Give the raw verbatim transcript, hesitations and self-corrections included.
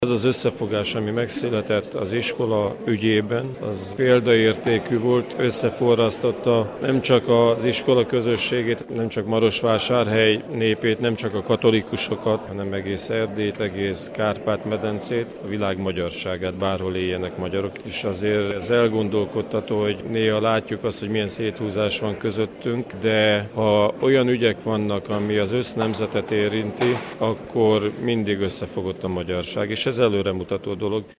Az az összefogás, ami megszületett az iskola ügyében, az példaértékű volt, összeforrasztotta nem csak az iskola közösségét, nem csak Marosvásárhely népét, nem csak a katolikusokat, hanem egész Erdélyt, egész Kárpát-medencét, a világ magyarságát, bárhol éljenek magyarok. És azért ez elgondolkodtató, hogy néha látjuk azt, hogy milyen széthúzás van közöttünk, de ha olyan ügyek vannak, ami az össznemzetet érinti, akkor mindig összefogott a magyarság, és ez előremutató dolog.